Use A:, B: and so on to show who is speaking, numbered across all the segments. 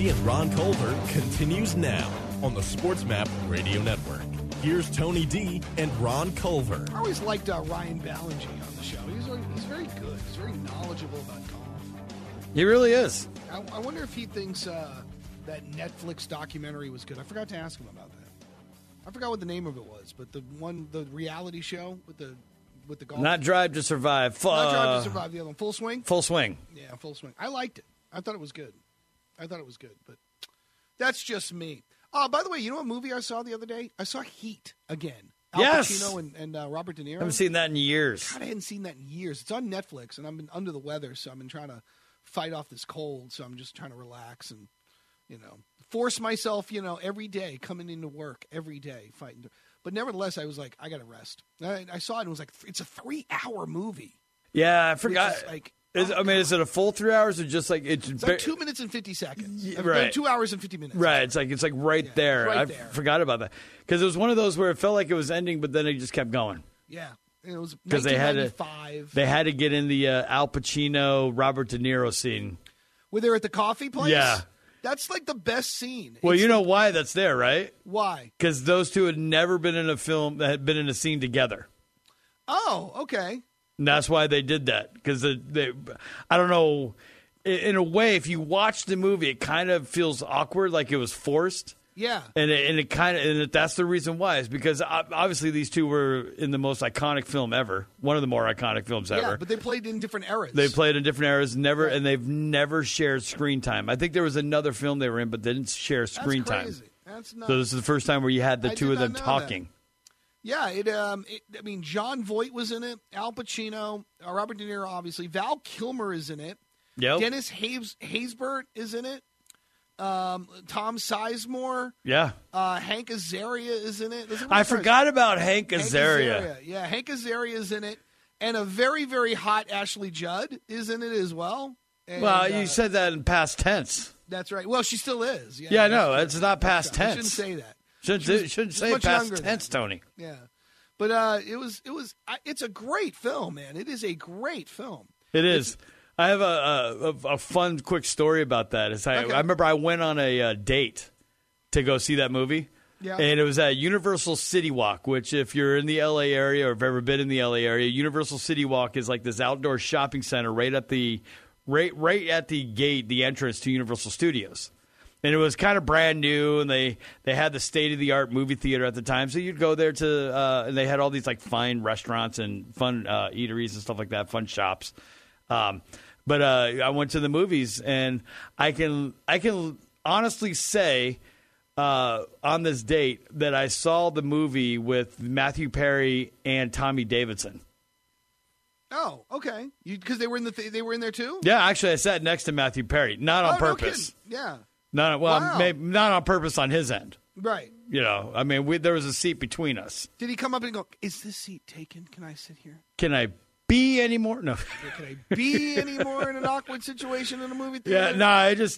A: D and Ron Culver continues now on the SportsMap Radio Network. Here's Tony D and Ron Culver.
B: I always liked Ryan Ballinger on the show. He's very good. He's very knowledgeable about golf.
C: He really is.
B: I wonder if he thinks that Netflix documentary was good. I forgot to ask him about that. I forgot what the name of it was, but the reality show with the golf.
C: Not Drive to Survive.
B: Not Drive to Survive. The other one, Full Swing.
C: Full Swing.
B: Yeah, Full Swing. I liked it. I thought it was good. But that's just me. By the way, you know what movie I saw the other day? I saw Heat again. Al Pacino and Robert De Niro.
C: I haven't seen that in years.
B: God, I hadn't seen that in years. It's on Netflix, and I've been under the weather, so I've been trying to fight off this cold. So I'm just trying to relax and, force myself, every day, coming into work every day, fighting. But nevertheless, I was like, I got to rest. I saw it and it was like, it's a 3-hour movie.
C: Yeah, I forgot. Is it a full 3 hours or just like
B: it's like 2 minutes and 50 seconds?
C: Right.
B: 2 hours and 50 minutes.
C: Right. It's like right there.
B: Right
C: I
B: there.
C: forgot about that because it was one of those where it felt like it was ending, but then it just kept going.
B: Yeah. And it was
C: because
B: 1995.
C: They had to get in the Al Pacino, Robert De Niro scene.
B: Were they at the coffee place?
C: Yeah.
B: That's like the best scene.
C: Well, you know why that's there, right?
B: Why?
C: Because those two had never been in a film that had been in a scene together.
B: Oh, okay.
C: And that's why they did that. Because I don't know. In a way, if you watch the movie, it kind of feels awkward, like it was forced.
B: Yeah.
C: And that's the reason why. Is because obviously these two were in the most iconic film ever. One of the more iconic films ever.
B: Yeah, but they played in different eras.
C: They played in different eras, and they've never shared screen time. I think there was another film they were in, but they didn't share screen
B: That's crazy.
C: time.
B: That's nuts.
C: So this is the first time where you had the two of them talking.
B: That. Yeah, John Voight was in it. Al Pacino, Robert De Niro, obviously. Val Kilmer is in it.
C: Yep.
B: Dennis Haysbert is in it. Tom Sizemore.
C: Yeah.
B: Hank Azaria is in it.
C: I forgot about Hank Azaria.
B: Yeah, Hank Azaria is in it. And a very, very hot Ashley Judd is in it as well. And,
C: you said that in past tense.
B: That's right. Well, she still is.
C: Yeah, no, it's not past tense.
B: I shouldn't say that.
C: Shouldn't say past tense, Tony.
B: Yeah. But it's a great film, man. It is a great film.
C: It is. I have a fun, quick story about that. I remember I went on a date to go see that movie.
B: Yeah.
C: And it was at Universal City Walk, which if you're in the L.A. area or have ever been in the L.A. area, Universal City Walk is like this outdoor shopping center right at the gate, the entrance to Universal Studios. And it was kind of brand new, and they had the state-of-the-art movie theater at the time. So you'd go there and they had all these like fine restaurants and fun eateries and stuff like that, fun shops. But I went to the movies, and I can honestly say on this date that I saw the movie with Matthew Perry and Tommy Davidson.
B: Oh, okay. Because they were in they were in there too.
C: Yeah, actually, I sat next to Matthew Perry, not on purpose.
B: No kidding. Yeah.
C: Maybe not on purpose on his end.
B: Right.
C: There was a seat between us.
B: Did he come up and go, "Is this seat taken? Can I sit here?
C: Can I be any more?" No.
B: Can I be any more in an awkward situation in a movie theater?
C: Yeah, no,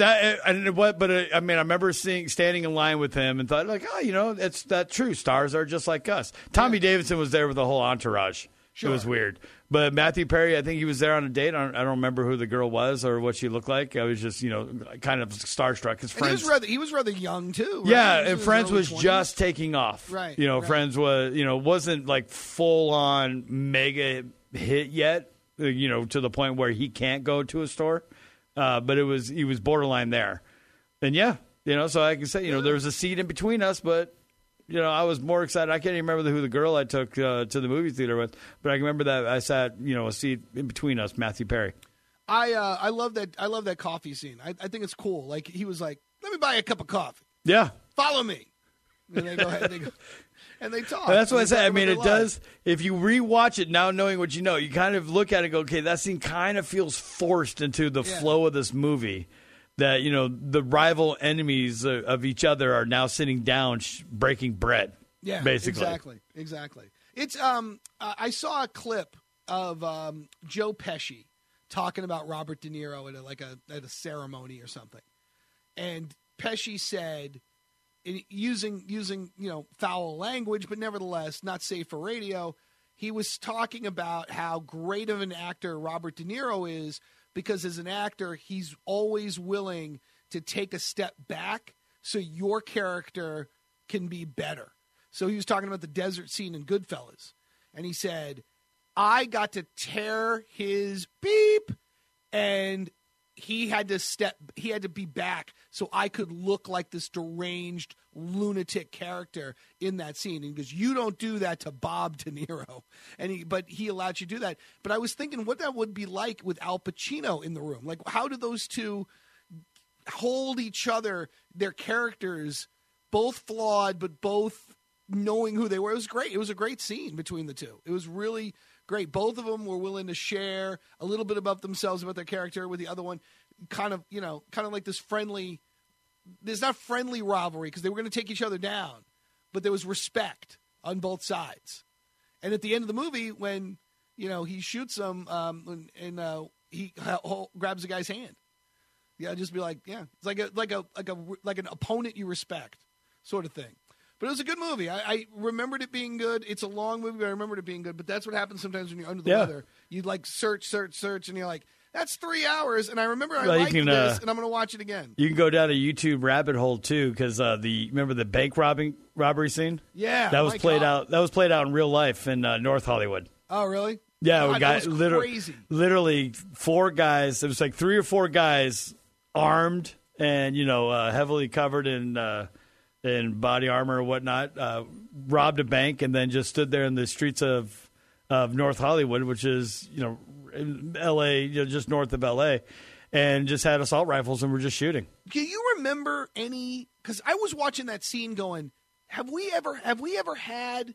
C: I remember standing in line with him and thought, like, it's that true. Stars are just like us. Tommy Davidson was there with the whole entourage. Sure. It was weird. But Matthew Perry, I think he was there on a date. I don't remember who the girl was or what she looked like. I was just, kind of starstruck. His friends,
B: he was rather young too. Right?
C: Yeah, and Friends was 20s. Just taking off.
B: Right.
C: Right. Friends was, wasn't like full on mega hit yet. To the point where he can't go to a store. But he was borderline there. And so I can say, there was a seat in between us, but. I was more excited. I can't even remember who the girl I took to the movie theater with, but I can remember that I sat, a seat in between us, Matthew Perry.
B: I love that. I love that coffee scene. I think it's cool. Like he was like, "Let me buy you a cup of coffee."
C: Yeah.
B: Follow me. And they go ahead and they talk.
C: That's what I said. I mean, it does. If you rewatch it now, knowing what you know, you kind of look at it and go, "Okay, that scene kind of feels forced into the flow of this movie." That, the rival enemies of each other are now sitting down breaking bread. Yeah, basically.
B: Exactly. It's I saw a clip of Joe Pesci talking about Robert De Niro at a ceremony or something. And Pesci said, using foul language, but nevertheless not safe for radio, he was talking about how great of an actor Robert De Niro is. Because as an actor, he's always willing to take a step back so your character can be better. So he was talking about the desert scene in Goodfellas, and he said, I got to tear his beep, and he had to be back so I could look like this deranged lunatic character in that scene. And he goes, you don't do that to Bob De Niro. But he allowed you to do that. But I was thinking what that would be like with Al Pacino in the room. Like, how do those two hold each other, their characters, both flawed, but both knowing who they were? It was great. It was a great scene between the two. It was really great. Both of them were willing to share a little bit about themselves, about their character, with the other one kind of like this friendly, there's not friendly rivalry because they were going to take each other down, but there was respect on both sides. And at the end of the movie, when, he shoots him and he grabs the guy's hand. Yeah, just be like, yeah, it's like an opponent you respect sort of thing. But it was a good movie. I remembered it being good. It's a long movie, but I remembered it being good. But that's what happens sometimes when you're under the weather. You search, and you're like, that's 3 hours. And I remember I liked this, and I'm going to watch it again.
C: You can go down a YouTube rabbit hole too, because remember the bank robbery scene?
B: Yeah,
C: that was played out. That was played out in real life in North Hollywood.
B: Oh, really?
C: Yeah,
B: God, that was crazy.
C: Literally 4 guys. It was like 3 or 4 guys armed and heavily covered in body armor or whatnot, robbed a bank and then just stood there in the streets of North Hollywood, which is, in L.A., just north of L.A., and just had assault rifles and were just shooting.
B: Do you remember any – because I was watching that scene going, have we ever had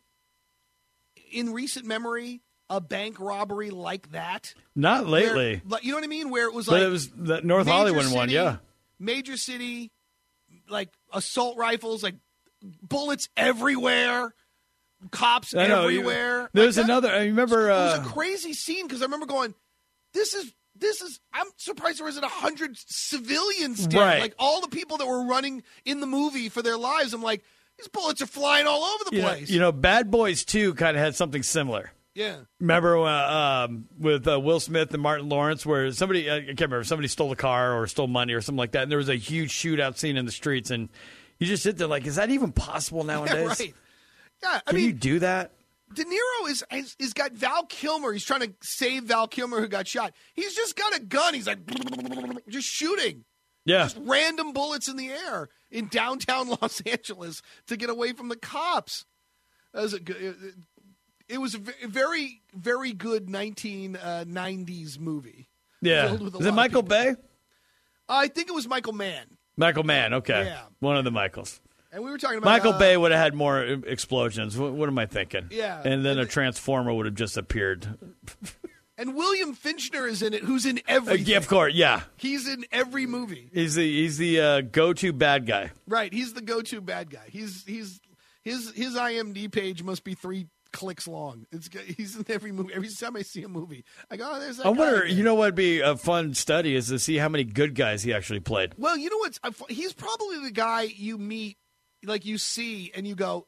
B: in recent memory a bank robbery like that?
C: Not lately.
B: Where, you know what I mean? Where it was
C: but it was the North Hollywood one, yeah.
B: Major city, like assault rifles, like bullets everywhere, cops everywhere.
C: There's another. I remember.
B: It was a crazy scene because I remember going, "This is." I'm surprised there wasn't 100 civilians dead.
C: Right.
B: Like all the people that were running in the movie for their lives. I'm like, these bullets are flying all over the place.
C: Bad Boys 2 kind of had something similar.
B: Yeah.
C: Remember with Will Smith and Martin Lawrence where somebody, I can't remember, somebody stole a car or stole money or something like that, and there was a huge shootout scene in the streets, and you just sit there like, is that even possible nowadays?
B: Yeah, right. Yeah,
C: Can you do that?
B: De Niro is got Val Kilmer. He's trying to save Val Kilmer who got shot. He's just got a gun. He's like just shooting.
C: Yeah.
B: Just random bullets in the air in downtown Los Angeles to get away from the cops. That was it was a very, very good 1990s movie.
C: Yeah. Is it Michael Bay?
B: I think it was Michael Mann.
C: Michael Mann, okay.
B: Yeah.
C: One of the Michaels.
B: And we were talking about
C: Michael Bay would have had more explosions. What am I thinking?
B: Yeah.
C: And then a transformer would have just appeared.
B: And William Finchner is in it, who's in everything.
C: Yeah, of course, yeah.
B: He's in every movie.
C: He's the go-to bad guy.
B: Right, he's the go-to bad guy. His IMDb page must be 3 clicks long. He's in every movie. Every time I see a movie, I go, oh, there's that guy. I
C: wonder, what would be a fun study is to see how many good guys he actually played.
B: Well, you know what's he's probably the guy you meet, like you see, and you go,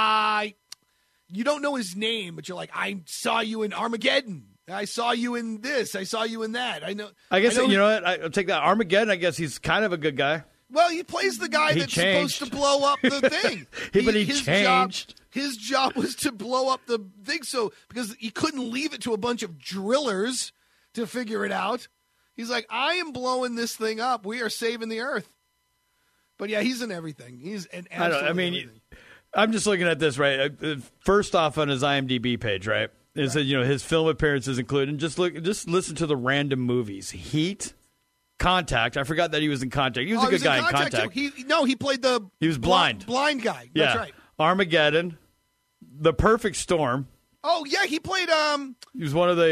B: you don't know his name, but you're like, I saw you in Armageddon. I saw you in this. I saw you in that. I know.
C: I guess, you know what? I'll take that. Armageddon, I guess he's kind of a good guy.
B: Well, he plays the guy that's supposed to blow up the thing.
C: But he changed.
B: His job was to blow up the thing, because he couldn't leave it to a bunch of drillers to figure it out. He's like, I am blowing this thing up. We are saving the earth. But yeah, he's in everything. He's in everything.
C: I'm just looking at this, right? First off, on his IMDb page, right? It said, his film appearances include, and just listen to the random movies. Heat, Contact. I forgot that he was in Contact. He was a good guy in Contact.
B: He played the
C: He was blind
B: guy. That's right.
C: Armageddon, The Perfect Storm.
B: Oh yeah, he played.
C: He was one of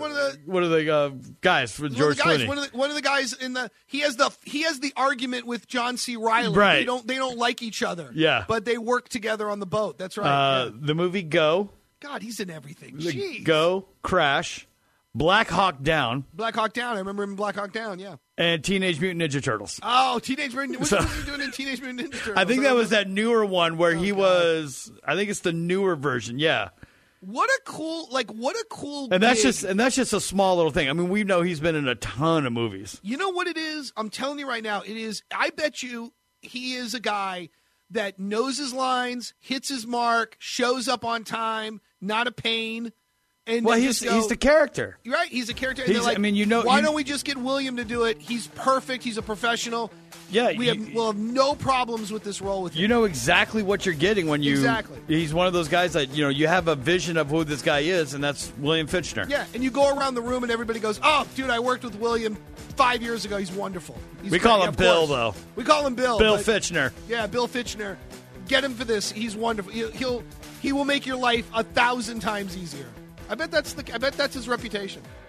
C: the guys for George Clooney.
B: One of the guys in the. He has the argument with John C. Reilly.
C: Right.
B: They don't like each other.
C: Yeah.
B: But they work together on the boat. That's right.
C: The movie Go.
B: God, he's in everything. Jeez.
C: Go, Crash, Black Hawk Down.
B: Black Hawk Down. I remember him in Black Hawk Down. Yeah.
C: And Teenage Mutant Ninja Turtles.
B: Oh, Teenage Mutant. What was he doing in Teenage Mutant Ninja Turtles?
C: I think that was that newer one where he was. I think it's the newer version. Yeah.
B: What a cool
C: And that's
B: gig.
C: just a small little thing. I mean, we know he's been in a ton of movies.
B: You know what it is? I'm telling you right now, it is. I bet you he is a guy that knows his lines, hits his mark, shows up on time, not a pain. And
C: Well, he's the character.
B: Right, he's a character. And they're like, why don't we just get William to do it? He's perfect. He's a professional.
C: Yeah,
B: we'll have no problems with this role with him.
C: You know exactly what you're getting when you.
B: Exactly.
C: He's one of those guys that you have a vision of who this guy is, and that's William Fichtner.
B: Yeah, and you go around the room and everybody goes, "Oh, dude, I worked with William 5 years ago. He's wonderful."
C: We call him Bill, though.
B: We call him Bill.
C: Bill Fichtner.
B: Yeah, Bill Fichtner. Get him for this. He's wonderful. He will make your life 1,000 times easier. I bet that's his reputation.